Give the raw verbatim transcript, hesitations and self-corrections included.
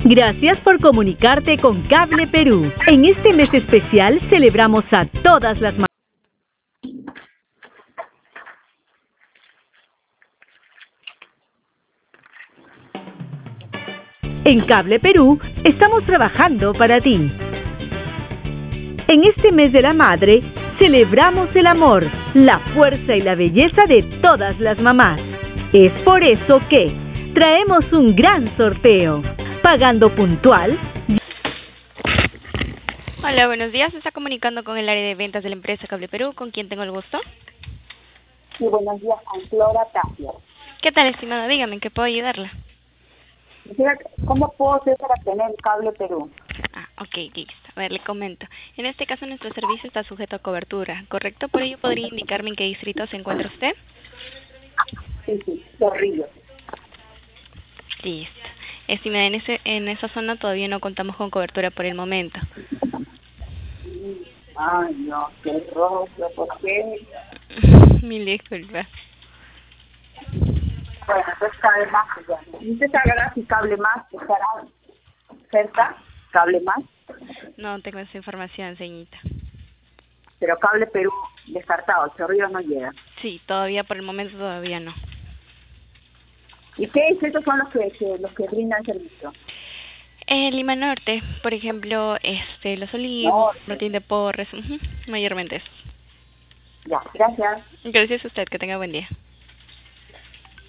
Gracias por comunicarte con Cable Perú. En este mes especial celebramos a todas las mamás. En Cable Perú estamos trabajando para ti. En este mes de la madre, celebramos el amor, la fuerza y la belleza de todas las mamás. Es por eso que traemos un gran sorteo. Pagando puntual. Hola, buenos días. Se está comunicando con el área de ventas de la empresa Cable Perú. ¿Con quién tengo el gusto? Sí, buenos días, con Flora Tapia. ¿Qué tal, estimada? Dígame, ¿en qué puedo ayudarla? ¿Cómo puedo hacer para tener Cable Perú? Ah, ok, listo. A ver, le comento. En este caso, nuestro servicio está sujeto a cobertura, ¿correcto? Por ello, ¿podría indicarme en qué distrito se encuentra usted? Sí, sí, Cerrillo. Listo. Estimada, en, ese, en esa zona todavía no contamos con cobertura por el momento. Ay, no, qué rojo, ¿por qué? Mil disculpas. Bueno, pues Cable Más, ya. ¿Usted sabrá si Cable Más estará cerca? ¿Cable Más? No tengo esa información, señorita. Pero Cable Perú descartado, Chorrillos no llega. Sí, todavía por el momento todavía no. ¿Y qué distritos son los que, que los que brindan servicio? En Lima Norte, por ejemplo, este, Los Olivos, Martín de Porres, uh-huh, mayormente eso. Ya, gracias. Gracias a usted, que tenga buen día.